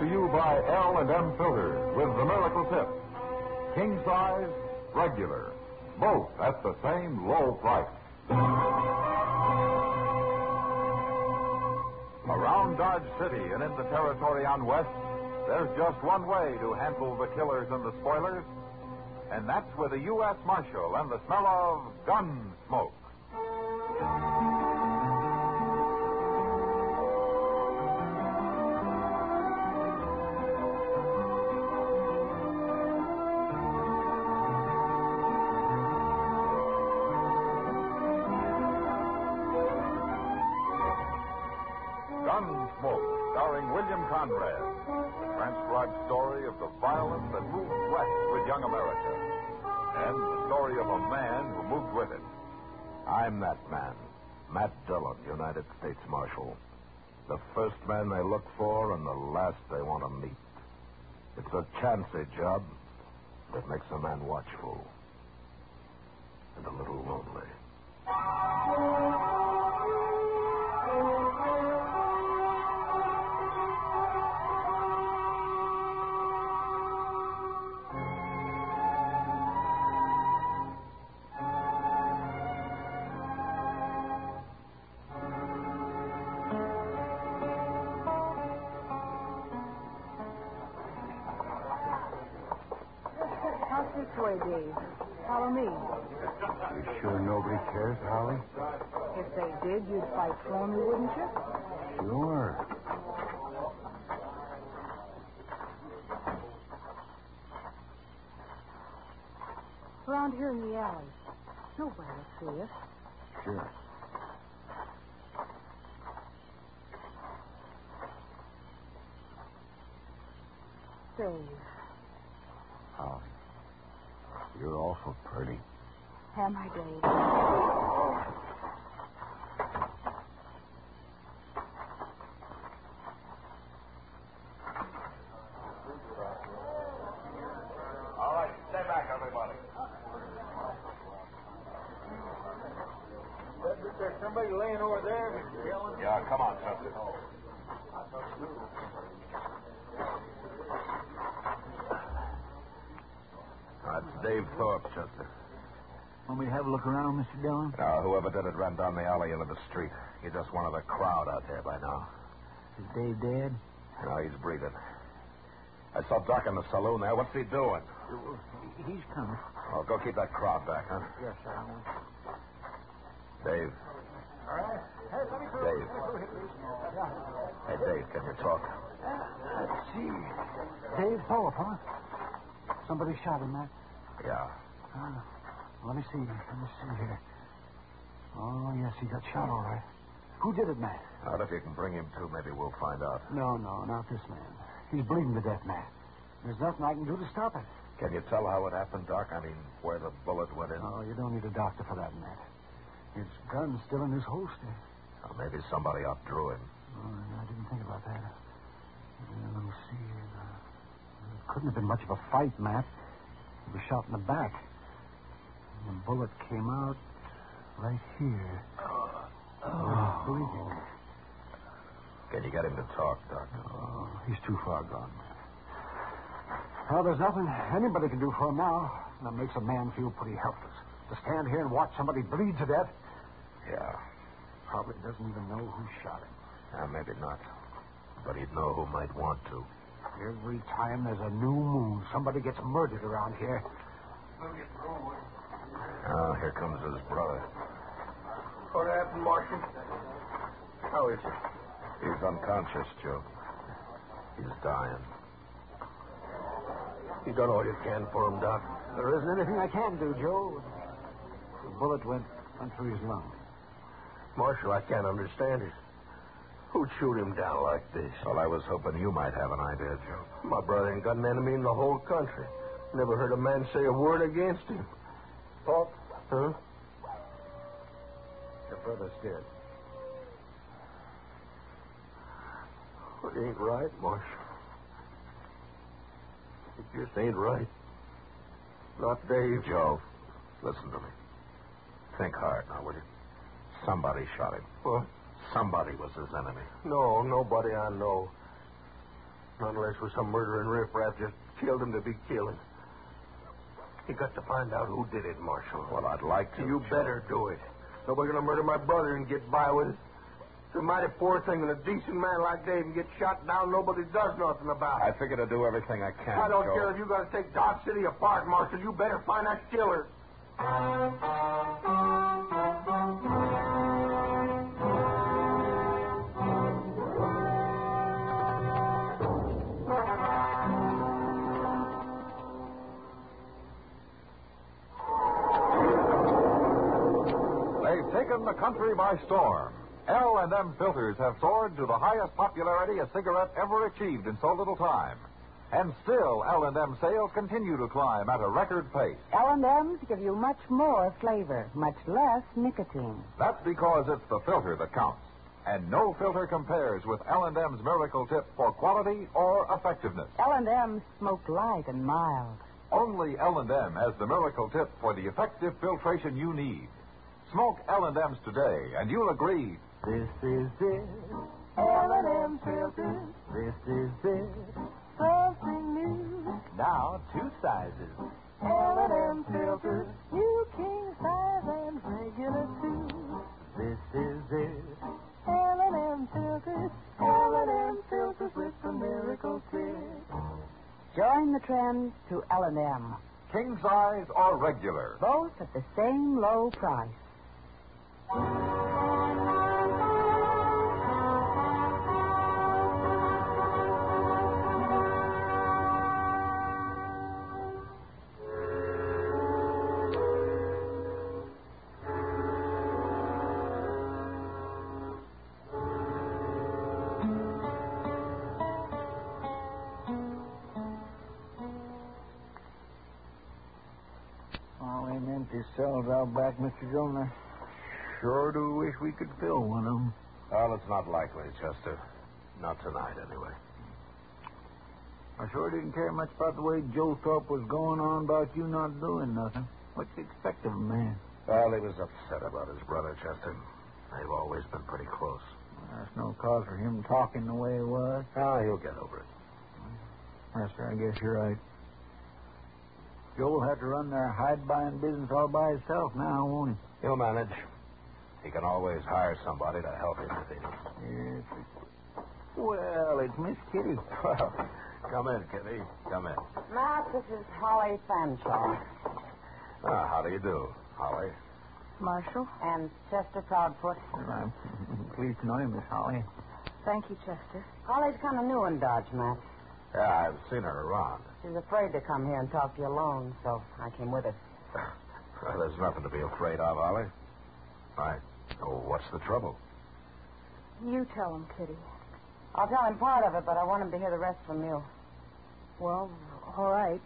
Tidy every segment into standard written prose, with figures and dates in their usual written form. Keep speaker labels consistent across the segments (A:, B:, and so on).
A: to you by L&M Filters with the Miracle Tip. King size, regular, both at the same low price. Around Dodge City and in the territory on West, there's just one way to handle the killers and the spoilers, and that's with a U.S. Marshal and the smell of gun smoke. Gunsmoke, starring William Conrad. The transcribed story of the violence that moved west with young America. And the story of a man who moved with it.
B: I'm that man, Matt Dillon, United States Marshal. The first man they look for and the last they want to meet. It's a chancy job that makes a man watchful and a little lonely.
C: This way, Dave. Follow me.
D: You sure nobody cares, Holly?
C: If they did, you'd fight for me, wouldn't you?
D: Sure.
C: Around here in the alley. Nobody will see us.
D: Sure.
C: Dave.
D: Holly. You're awful pretty.
C: Am I, Dave?
B: All right, stay back, everybody.
E: There's somebody laying over there, Mr. Dillon.
B: Yeah, come on, Chester. That's Dave Thorpe, Chester.
E: Want me to have a look around, Mr. Dillon?
B: Whoever did it ran down the alley into the street. He's just one of the crowd out there by now.
E: Is Dave dead?
B: No, he's breathing. I saw Doc in the saloon there. What's he doing?
E: He's coming.
B: Oh, go keep that crowd back, huh?
E: Yes, sir. I will.
B: Dave.
E: All right. Hey, let me through.
B: Dave. Hey, Dave, can you talk?
E: Let's see. Dave Thorpe, huh? Somebody shot him, Matt.
B: Yeah.
E: Let me see here. Oh, yes, he got shot all right. Who did it, Matt?
B: Well, if you can bring him to, maybe we'll find out.
E: No, not this man. He's bleeding to death, Matt. There's nothing I can do to stop it.
B: Can you tell how it happened, Doc? I mean, where the bullet went in?
E: Oh, you don't need a doctor for that, Matt. His gun's still in his holster.
B: Well, maybe somebody outdrew him.
E: Oh, I didn't think about that. Let me see. It couldn't have been much of a fight, Matt. He was shot in the back. And the bullet came out right here. Bleeding.
B: Can you get him to talk, Doc?
E: Oh, he's too far gone, Matt. Well, there's nothing anybody can do for him now. That makes a man feel pretty helpless. To stand here and watch somebody bleed to death.
B: Yeah.
E: Probably doesn't even know who shot him.
B: Maybe not. But he'd know who might want to.
E: Every time there's a new moon, somebody gets murdered around here.
B: Here comes his brother.
E: What happened, Marshal? How is he?
B: He's unconscious, Joe. He's dying.
E: You done all you can for him, Doc. There isn't anything I can do, Joe. The bullet went through his lung.
D: Marshal, I can't understand it. Who'd shoot him down like this?
B: Well, I was hoping you might have an idea, Joe.
D: My brother ain't got an enemy in the whole country. Never heard a man say a word against him.
E: Thorpe?
D: Huh?
E: Your brother's dead.
D: It ain't right, Marshal. It just ain't right. Not Dave.
B: Joe, listen to me. Think hard now, will you? Somebody shot him.
D: What?
B: Somebody was his enemy.
D: No, nobody I know. Not unless it was some murdering riffraff just killed him to be killing. You got to find out who did it, Marshal.
B: Well, I'd like to.
D: You better do it. Nobody's going to murder my brother and get by with it. It's a mighty poor thing when a decent man like Dave can get shot down nobody does nothing about it.
B: I figure to do everything I can.
D: I don't
B: Joe.
D: care if you got to take Dodge City apart, Marshal. You better find that killer.
A: They've taken the country by storm. L&M filters have soared to the highest popularity a cigarette ever achieved in so little time. And still, L&M sales continue to climb at a record pace.
C: L&M's give you much more flavor, much less nicotine.
A: That's because it's the filter that counts. And no filter compares with L&M's Miracle Tip for quality or effectiveness.
C: L&M's smoke light and mild.
A: Only L&M has the Miracle Tip for the effective filtration you need. Smoke L&M's today, and you'll agree.
E: This is it.
C: L&M filters.
E: This is it.
C: Something new.
E: Now, 2 sizes.
C: L&M filters. New king size and regular too.
E: This is it.
C: L&M filters. L&M filters with the Miracle Tip. Join the trend to L&M.
A: King size or regular.
C: Both at the same low price.
E: All them empty cells out back, Mr. Jones. I sure do wish we could fill one of them.
B: Well, it's not likely, Chester. Not tonight, anyway.
E: I sure didn't care much about the way Joe Thorpe was going on about you not doing nothing. What you expect of a man?
B: Well, he was upset about his brother, Chester. They've always been pretty close.
E: That's no cause for him talking the way he was.
B: Ah, he'll get over it.
E: Yes, sir, I guess you're right. Joe will have to run their hide-buying business all by himself now, won't he?
B: He'll manage. He can always hire somebody to help him if he needs.
E: Yes. Well, it's Miss Kitty.
B: Well, come in, Kitty. Come in.
C: Matt, this is Holly Fanshawe.
B: How do you do, Holly?
C: Marshal. And Chester Proudfoot.
E: I'm pleased to know you, Miss Holly.
C: Thank you, Chester. Holly's kind of new in Dodge, Matt.
B: Yeah, I've seen her around.
C: She's afraid to come here and talk to you alone, so I came with her.
B: Well, there's nothing to be afraid of, Holly. Right. Oh, what's the trouble?
C: You tell him, Kitty. I'll tell him part of it, but I want him to hear the rest from you. Well, all right.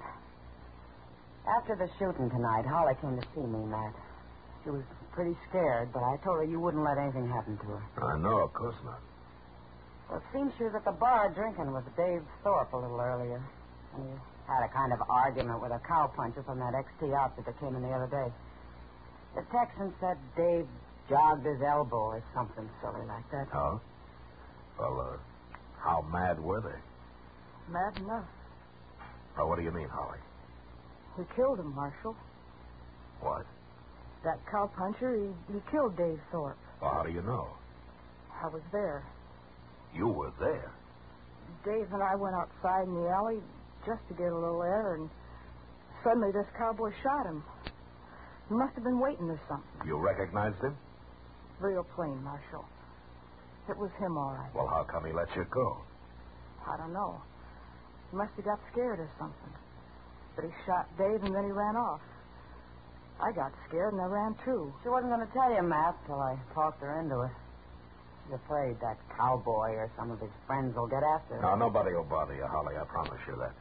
C: After the shooting tonight, Holly came to see me, Matt. She was pretty scared, but I told her you wouldn't let anything happen to her.
B: I know, of course not.
C: Well, it seems she was at the bar drinking with Dave Thorpe a little earlier. And he had a kind of argument with a cowpuncher from that XT outfit that came in the other day. The Texan said Dave jogged his elbow or something silly like that.
B: Oh? Well, how mad were they?
C: Mad enough.
B: Now, what do you mean, Holly?
C: He killed him, Marshal.
B: What?
C: That cowpuncher, he killed Dave Thorpe.
B: Well, how do you know?
C: I was there.
B: You were there.
C: Dave and I went outside in the alley just to get a little air, and suddenly this cowboy shot him. He must have been waiting or something.
B: You recognized him?
C: Real plain, Marshal. It was him, all right.
B: Well, how come he let you go?
C: I don't know. He must have got scared or something. But he shot Dave, and then he ran off. I got scared, and I ran, too. She wasn't going to tell you, Matt, till I talked her into it. She's afraid that cowboy or some of his friends will get after her.
B: No, nobody will bother you, Holly. I promise you that.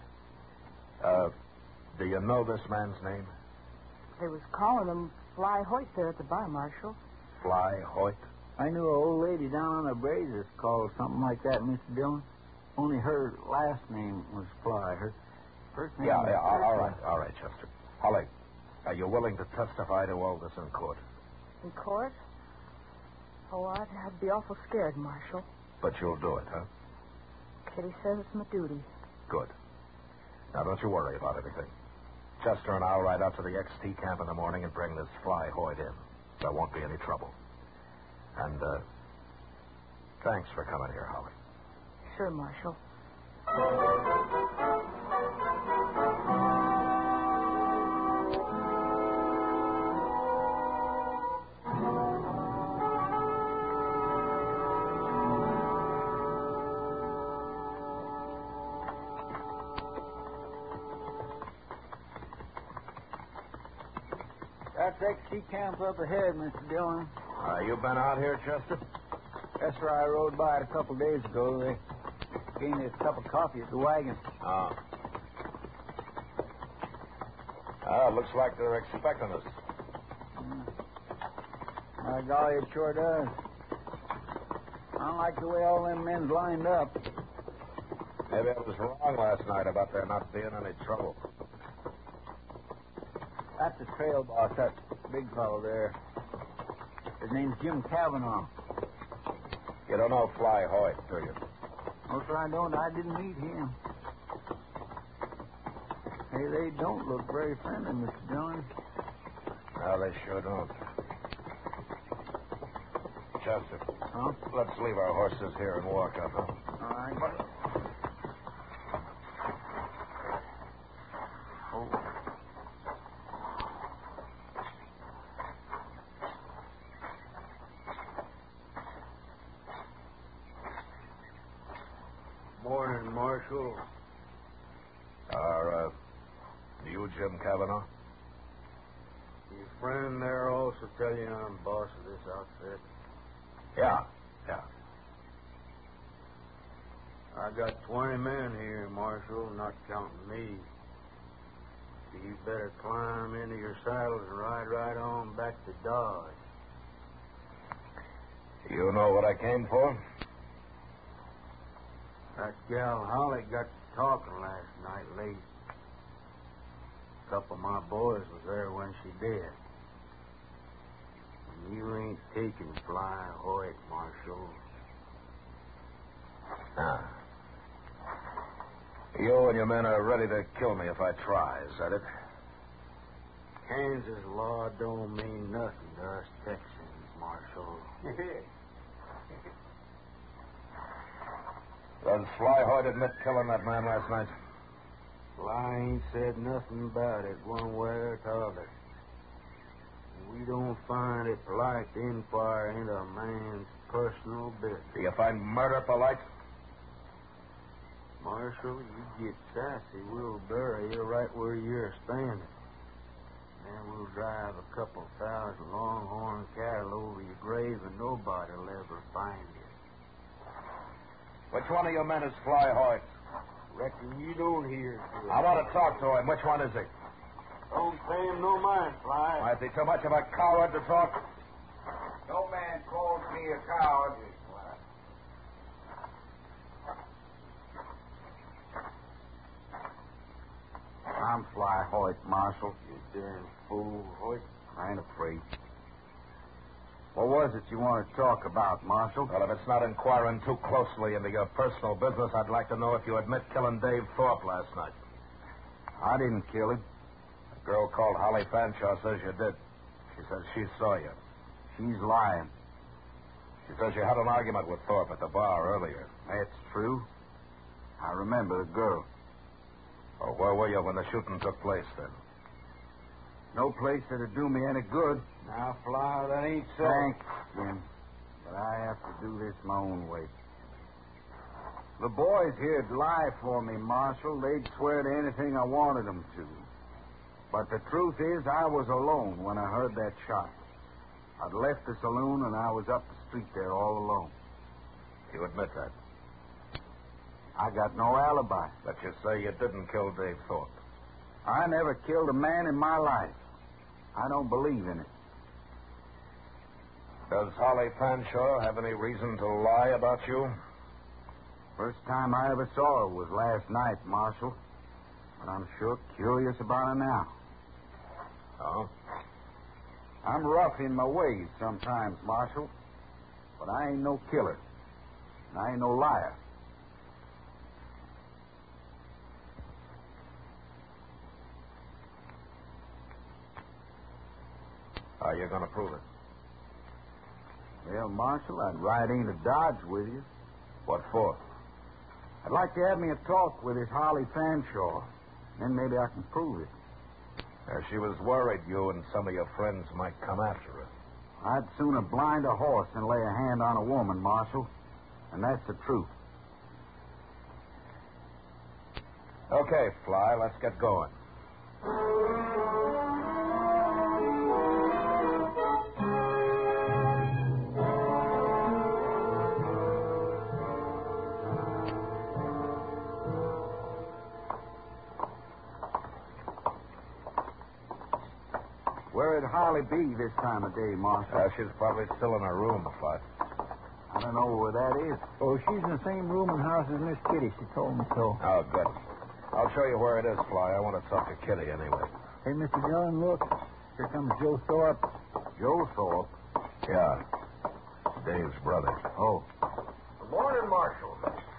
B: Do you know this man's name?
C: They was calling him Fly Hoyt there at the bar, Marshal.
B: Fly Hoyt?
E: I knew an old lady down on the Brazos called something like that, Mr. Dillon. Only her last name was Fly. Her first name was...
B: All right, Chester. Holly, are you willing to testify to all this in court?
C: In court? Oh, I'd be awful scared, Marshal.
B: But you'll do it, huh?
C: Kitty says it's my duty.
B: Good. Now, don't you worry about anything. Chester and I'll ride out to the XT camp in the morning and bring this Fly Hoyt in. There won't be any trouble. And, thanks for coming here, Holly.
C: Sure, Marshal.
E: That's XT camp up ahead, Mr. Dillon.
B: You been out here, Chester?
E: That's where I rode by it a couple days ago. They gave me a cup of coffee at the wagon.
B: Oh. It looks like they're expecting us.
E: My golly, it sure does. I don't like the way all them men's lined up.
B: Maybe I was wrong last night about there not being any trouble.
E: That's the trail boss, that big fellow there. His name's Jim Cavanaugh.
B: You don't know Fly Hoyt, do you?
E: No, sir, I don't. I didn't meet him. Hey, they don't look very friendly, Mr. Dillon.
B: No, they sure don't. Chester.
E: Huh?
B: Let's leave our horses here and walk up, huh?
E: All right.
D: Morning, Marshal.
B: Are, you Jim Cavanaugh?
D: Your friend there also tell you I'm boss of this outfit?
B: Yeah.
D: I got 20 men here, Marshal, not counting me. So you better climb into your saddles and ride right on back to Dodge.
B: You know what I came for?
D: That gal Holly got to talking last night late. A couple of my boys was there when she did. And you ain't taking Fly Hoyt, Marshal.
B: Ah. You and your men are ready to kill me if I try, is that it?
D: Kansas law don't mean nothing to us Texans, Marshal.
B: Does Fly Hoyt admit killing that man last night?
D: Fly ain't said nothing about it one way or t'other. We don't find it polite to inquire into a man's personal business.
B: Do you find murder polite?
D: Marshal, you get sassy, we'll bury you right where you're standing. Then we'll drive a couple thousand longhorn cattle over your grave and nobody'll ever find you.
B: Which one of your men is Fly Hoyt?
D: Reckon you don't hear to it.
B: I want to talk to him. Which one is he?
D: Don't pay him no mind, Fly.
B: Is he too much of a coward to talk?
F: No man calls me a coward.
E: I'm Fly Hoyt, Marshal.
D: You darn fool, Hoyt.
E: I ain't afraid. What was it you want to talk about, Marshal?
B: Well, if it's not inquiring too closely into your personal business, I'd like to know if you admit killing Dave Thorpe last night.
E: I didn't kill him.
B: A girl called Holly Fanshaw says you did. She says she saw you.
E: She's lying.
B: She says you had an argument with Thorpe at the bar earlier.
E: That's true. I remember the girl.
B: Oh, where were you when the shooting took place, then?
E: No place that'd do me any good.
D: Now, Fly, that ain't so.
E: Thanks, Jim. But I have to do this my own way. The boys here'd lie for me, Marshal. They'd swear to anything I wanted them to. But the truth is, I was alone when I heard that shot. I'd left the saloon and I was up the street there all alone.
B: You admit that?
E: I got no alibi.
B: But you say you didn't kill Dave Thorpe.
E: I never killed a man in my life. I don't believe in it.
B: Does Holly Fanshaw have any reason to lie about you?
E: First time I ever saw her was last night, Marshal. But I'm sure curious about her now.
B: Oh?
E: I'm rough in my ways sometimes, Marshal. But I ain't no killer. And I ain't no liar.
B: are you going to prove it?
D: Well, Marshal, I'd ride into Dodge with you.
B: What for?
D: I'd like to have me a talk with this Holly Fanshawe. Then maybe I can prove it.
B: She was worried you and some of your friends might come after her.
D: I'd sooner blind a horse than lay a hand on a woman, Marshal. And that's the truth.
B: Okay, Fly, let's get going.
D: Where'd Holly be this time of day, Marshal?
B: She's probably still in her room, Fly.
D: I don't know where that is.
E: Oh, she's in the same room and house as Miss Kitty. She told me so.
B: Oh, good. I'll show you where it is, Fly. I want to talk to Kitty anyway.
E: Hey, Mr. Dillon, look. Here comes Joe Thorpe.
D: Joe Thorpe?
B: Yeah. Dave's brother.
D: Oh.
F: Good morning, Marshal.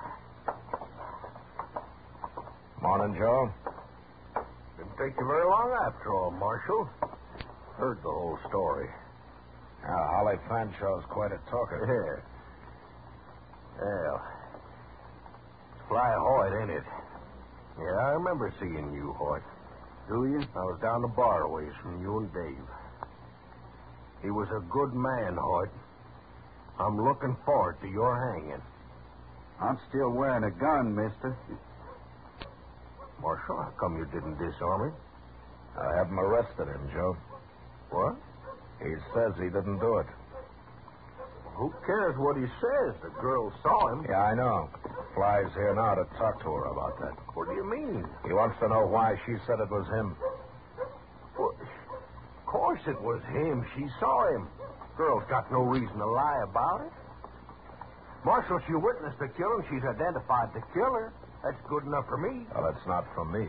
B: Morning, Joe.
F: Didn't take you very long after all, Marshal. Heard the whole story.
B: Yeah, Holly Fanshaw's quite a talker.
F: Yeah. Well, it's Fly Hoyt, ain't it? Yeah, I remember seeing you, Hoyt.
D: Do you?
F: I was down the bar ways from you and Dave. He was a good man, Hoyt. I'm looking forward to your hanging.
D: I'm still wearing a gun, mister.
F: Marshal, how come you didn't disarm him?
B: I haven't arrested him, Joe.
F: What?
B: He says he didn't do it.
F: Who cares what he says? The girl saw him.
B: Yeah, I know. Fly's here now to talk to her about that.
F: What do you mean?
B: He wants to know why she said it was him.
F: Well, of course it was him. She saw him. Girl's got no reason to lie about it. Marshal, she witnessed the killing. She's identified the killer. That's good enough for me.
B: Well, it's not from me.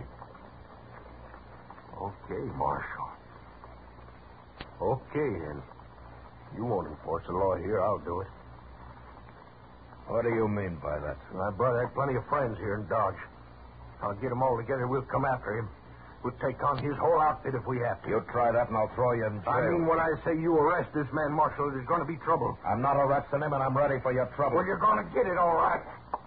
F: Okay, Marshal. Okay, then. You won't enforce the law here. I'll do it.
B: What do you mean by that?
F: My brother had plenty of friends here in Dodge. I'll get them all together. We'll come after him. We'll take on his whole outfit if we have to.
B: You try that and I'll throw you in jail.
F: I mean, when I say you arrest this man, Marshal, there's going to be trouble.
B: I'm not arresting him and I'm ready for your trouble.
F: Well, you're going to get it, all right.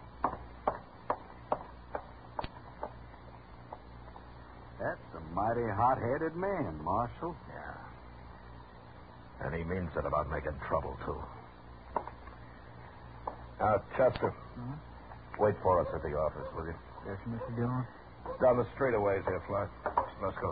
D: That's a mighty hot-headed man, Marshal.
B: Yeah. And he means it about making trouble, too. Now, Chester, wait for us at the office, will you?
E: Yes, Mr. Dillon.
B: Down the street a ways here, Fly. Let's go.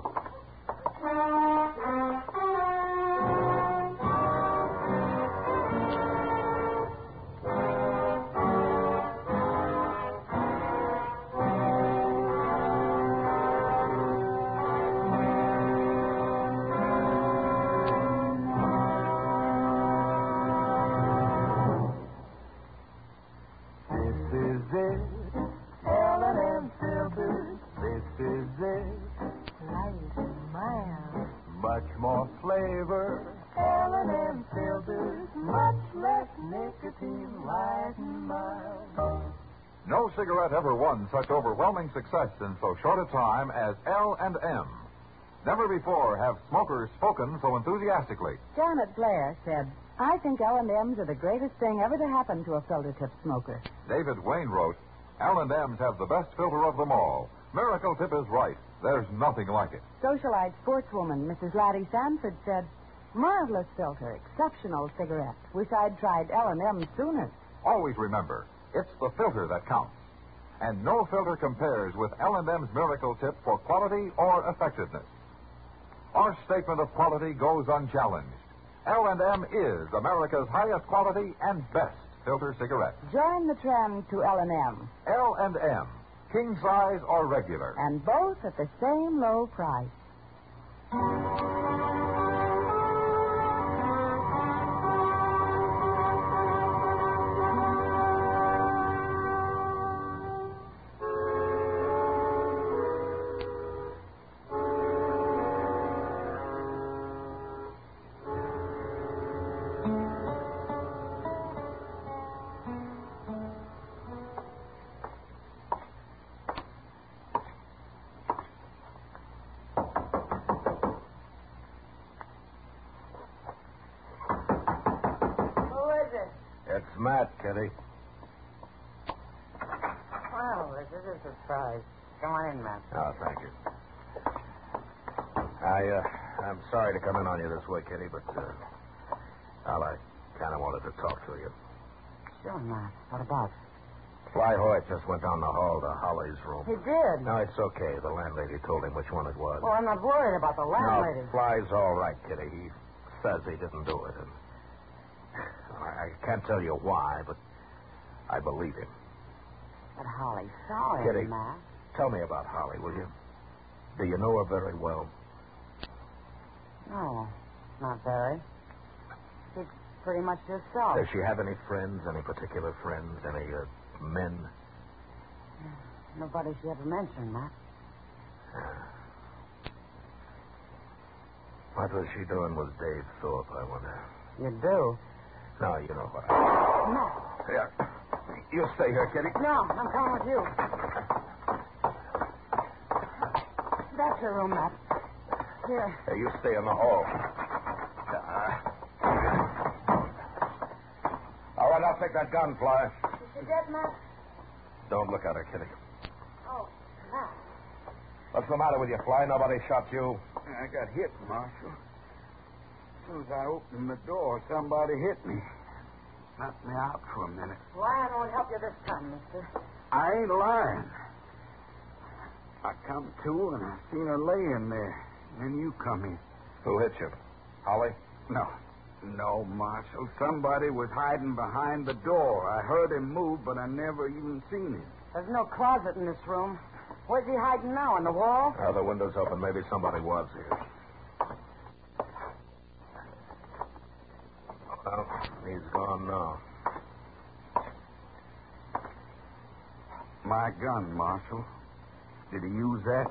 F: Much more flavor. L&M filters, much less nicotine, light and mild.
A: No cigarette ever won such overwhelming success in so short a time as L&M. Never before have smokers spoken so enthusiastically.
C: Janet Blair said, I think L&Ms are the greatest thing ever to happen to a filter-tip smoker.
A: David Wayne wrote, L&Ms have the best filter of them all. Miracle Tip is right. There's nothing like it.
C: Socialite sportswoman Mrs. Laddie Sanford said, marvelous filter, exceptional cigarette. Wish I'd tried L&M sooner.
A: Always remember, it's the filter that counts. And no filter compares with L&M's Miracle Tip for quality or effectiveness. Our statement of quality goes unchallenged. L&M is America's highest quality and best filter cigarette.
C: Join the trend to L&M.
A: L&M, king size or regular.
C: And both at the same low price.
B: Matt, Kitty.
C: Well, this is a surprise. Come on in, Matt.
B: Oh, thank you. I'm sorry to come in on you this way, Kitty, but, well, I kind of wanted to talk to you.
C: Sure, Matt. What about?
B: Fly Hoyt just went down the hall to Holly's room.
C: He did.
B: No, it's okay. The landlady told him which one it was.
C: Oh, I'm not worried about the landlady.
B: No, Fly's all right, Kitty. He says he didn't do it. And I can't tell you why, but I believe him.
C: But Holly saw him,
B: Kitty,
C: Matt.
B: tell me about Holly, will you? Do you know her very well?
C: No, not very. She's pretty much herself.
B: Does she have any friends, any particular friends, any men?
C: Nobody she ever mentioned, Matt.
B: What was she doing with Dave Thorpe, I wonder?
C: You do?
B: No, you know what
C: Matt.
B: Yeah. You stay here, Kitty.
C: No, I'm coming with you. That's her room, Matt. Here.
B: Hey, you stay in the hall. All right, I'll take that gun, Fly.
C: Is she dead, Matt?
B: Don't look at her, Kitty.
C: Oh, Matt.
B: What's the matter with you, Fly? Nobody shot you.
D: I got hit, Marshal. As soon as I opened the door, somebody hit me. Knocked me out for a minute.
C: Lion won't help you this time, mister.
D: I ain't lying. I come to and I seen her laying there. And then you come in.
B: Who hit you? Holly?
D: No, Marshal. Somebody was hiding behind the door. I heard him move, but I never even seen him.
C: There's no closet in this room. Where's he hiding now? On the wall?
B: The window's open. Maybe somebody was here. Well, he's gone now.
D: My gun, Marshal. Did he use that?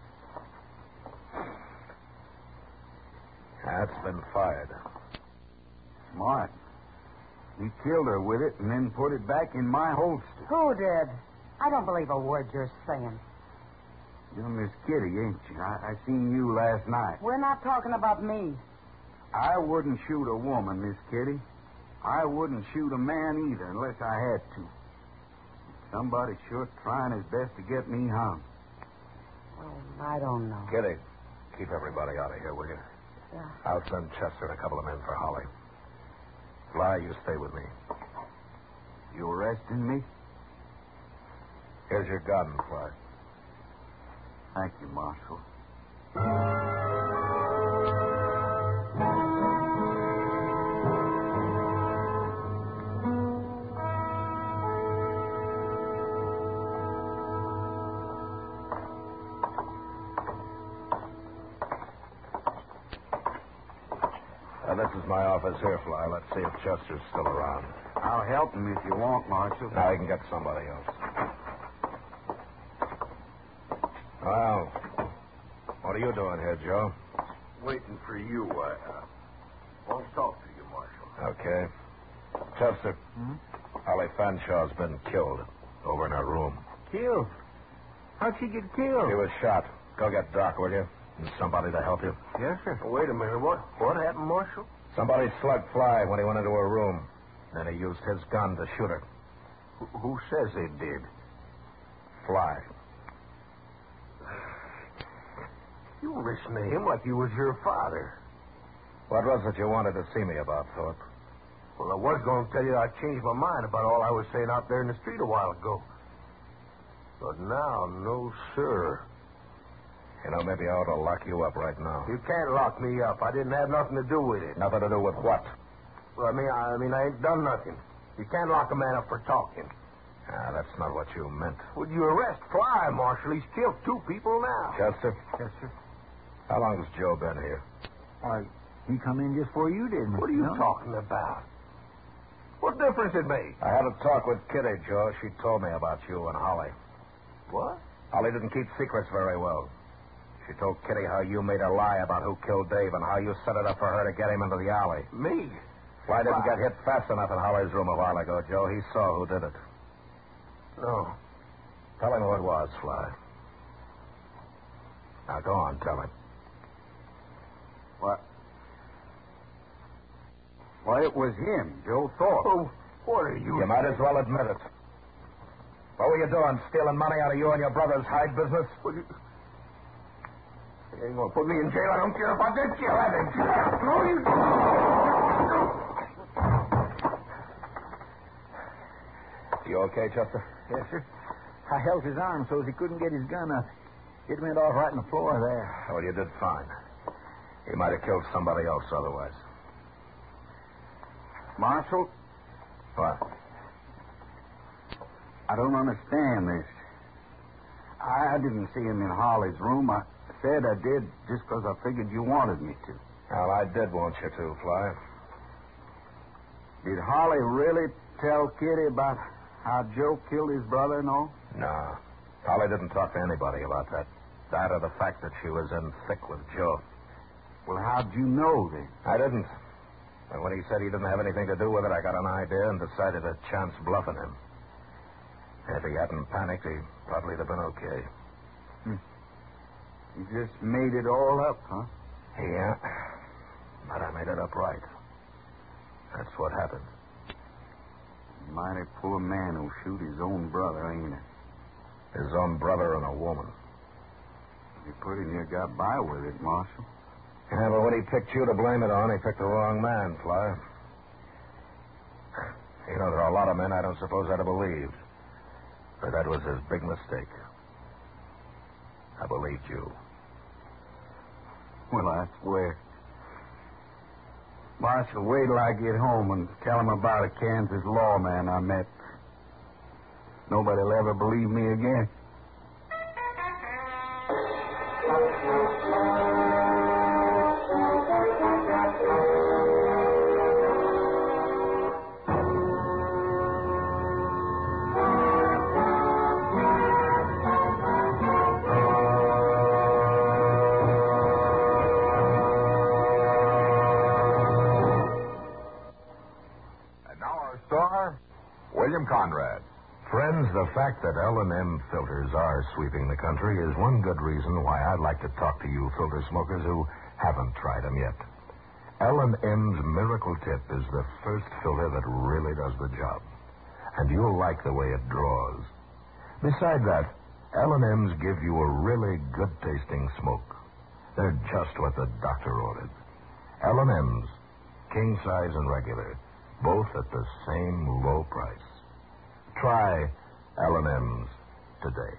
B: That's been fired.
D: Smart. He killed her with it and then put it back in my holster.
C: Who did? I don't believe a word you're saying.
D: You're Miss Kitty, ain't you? I seen you last night.
C: We're not talking about me.
D: I wouldn't shoot a woman, Miss Kitty. I wouldn't shoot a man either unless I had to. Somebody's sure trying his best to get me hung.
C: Well, I don't know.
B: Kitty, keep everybody out of here, will you?
C: Yeah.
B: I'll send Chester and a couple of men for Holly. Fly, you stay with me.
D: You arresting me?
B: Here's your gun, Fly.
D: Thank you, Marshal.
B: This is my office here, Fly. Let's see if Chester's still around.
D: I'll help him if you want, Marshal.
B: Now you can get somebody else. Well, what are you doing here, Joe?
F: Waiting for you. I want to talk to you, Marshal.
B: Okay. Chester, Holly Fanshaw's been killed over in her room.
D: Killed? How'd she get killed?
B: She was shot. Go get Doc, will you? And somebody to help you.
D: Yes, sir.
F: Wait a minute. What happened, Marshal?
B: Somebody slugged Fly when he went into her room. Then he used his gun to shoot her.
F: Who says they did?
B: Fly.
F: You listen to him like he was your father.
B: What was it you wanted to see me about, Thorpe?
F: Well, I was going to tell you I changed my mind about all I was saying out there in the street a while ago. But now, no, sir.
B: You know, maybe I ought to lock you up right now.
F: You can't lock me up. I didn't have nothing to do with it.
B: Nothing to do with what?
F: Well, I mean, I ain't done nothing. You can't lock a man up for talking.
B: That's not what you meant.
F: Would you arrest Fly, Marshal? He's killed 2 people now.
B: Chester,
D: Yes, sir.
B: how long has Joe been here?
D: Why, he come in just before you did,
F: What are you talking about? What difference it make?
B: I had a talk with Kitty, Joe. She told me about you and Holly.
F: What?
B: Holly didn't keep secrets very well. She told Kitty how you made her lie about who killed Dave and how you set it up for her to get him into the alley.
F: Me?
B: Fly didn't get hit fast enough in Holly's room a while ago, Joe. He saw who did it.
F: No.
B: Tell him who it was, Fly. Now, go on, tell him.
D: What? Why, it was him, Joe Thorpe.
F: What are you...
B: You might as well admit it. What were you doing, stealing money out of you and your brother's hide business?
F: Well, you ain't gonna put me in jail. I don't care if I did kill him. No, you...
B: You okay, Chester?
E: Yes, sir. I held his arm so he couldn't get his gun up. It went off right on the floor there.
B: Well, you did fine. He might have killed somebody else otherwise.
E: Marshal,
B: What?
E: I don't understand this. I didn't see him in Holly's room. I said I did just because I figured you wanted me to.
B: Well, I did want you to, Fly.
E: Did Holly really tell Kitty about how Joe killed his brother and all?
B: No. Holly didn't talk to anybody about that. That or the fact that she was in thick with Joe.
E: Well, how'd you know then?
B: I didn't. But when he said he didn't have anything to do with it, I got an idea and decided to chance bluffing him. If he hadn't panicked, he probably would have been okay.
E: You just made it all up, huh?
B: Yeah. But I made it up right. That's what happened.
E: Mighty poor man who'll shoot his own brother, ain't it?
B: His own brother and a woman.
E: He pretty near got by with it, Marshal.
B: Yeah, but when he picked you to blame it on, he picked the wrong man, Fly. You know, there are a lot of men I don't suppose I'd have believed. But that was his big mistake. I believed you.
E: Well, I swear. Marshal, wait till I get home and tell him about a Kansas lawman I met. Nobody'll ever believe me again.
A: William Conrad.
B: Friends, the fact that L&M filters are sweeping the country is one good reason why I'd like to talk to you filter smokers who haven't tried them yet. L&M's Miracle Tip is the first filter that really does the job. And you'll like the way it draws. Besides that, L&M's give you a really good-tasting smoke. They're just what the doctor ordered. L&M's, king size and regular, both at the same low price. Try L&M's today.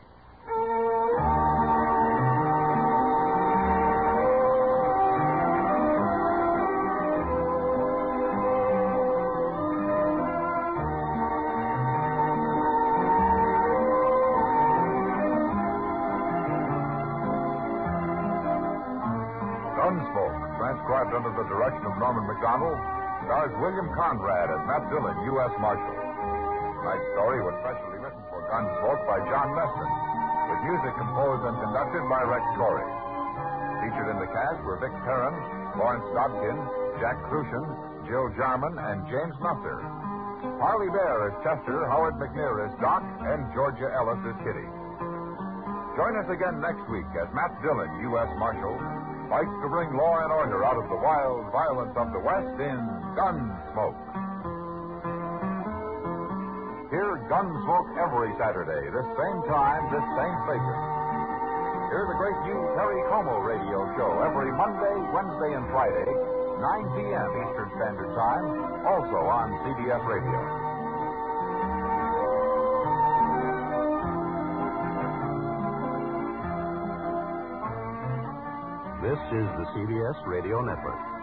A: Gunsmoke, transcribed under the direction of Norman McDonald, stars William Conrad as Matt Dillon, U.S. Marshal. Tonight's story was specially written for Gunsmoke by John Meston, with music composed and conducted by Rex Corey. Featured in the cast were Vic Perrin, Lawrence Dobkin, Jack Crucian, Jill Jarman, and James Nusser. Harley Bear as Chester, Howard McNear as Doc, and Georgia Ellis as Kitty. Join us again next week as Matt Dillon, U.S. Marshal, fights to bring law and order out of the wild violence of the West in Gunsmoke. Hear Gunsmoke every Saturday, this same time, this same station. Hear the great new Perry Como radio show every Monday, Wednesday, and Friday, 9 p.m. Eastern Standard Time, also on CBS Radio.
B: This is the CBS Radio Network.